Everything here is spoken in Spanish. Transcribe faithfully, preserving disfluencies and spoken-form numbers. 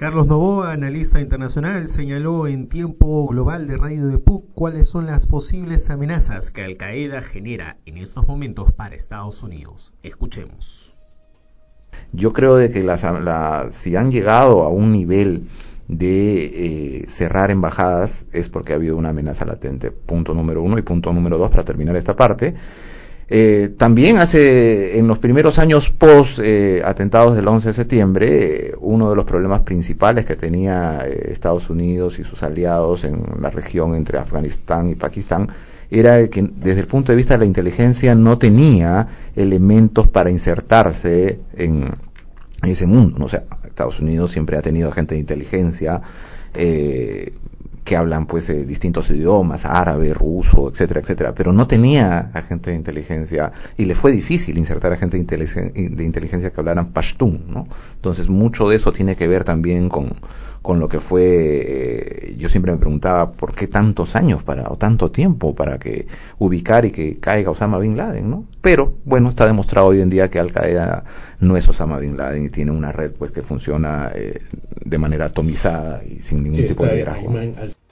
Carlos Novoa, analista internacional, señaló en Tiempo Global de Radio de P U C cuáles son las posibles amenazas que Al Qaeda genera en estos momentos para Estados Unidos. Escuchemos. Yo creo de que las, la, si han llegado a un nivel de eh, cerrar embajadas es porque ha habido una amenaza latente, punto número uno. Y punto número dos, para terminar esta parte, eh, también hace en los primeros años post eh, atentados del once de septiembre, eh, uno de los problemas principales que tenía eh, Estados Unidos y sus aliados en la región entre Afganistán y Pakistán era que desde el punto de vista de la inteligencia no tenía elementos para insertarse en ese mundo, ¿no? O sea, Estados Unidos siempre ha tenido gente de inteligencia eh, que hablan pues eh, distintos idiomas, árabe, ruso, etcétera, etcétera, pero no tenía agente de inteligencia y le fue difícil insertar a gente de, inteligen- de inteligencia que hablaran pashtun, ¿no? Entonces mucho de eso tiene que ver también con, con lo que fue, eh, yo siempre me preguntaba por qué tantos años para, o tanto tiempo para que ubicar y que caiga Osama Bin Laden, ¿no? Pero bueno, está demostrado hoy en día que Al Qaeda no es Osama Bin Laden y tiene una red pues que funciona eh, de manera atomizada y sin ningún Sí, tipo de está liderazgo. Ayman al-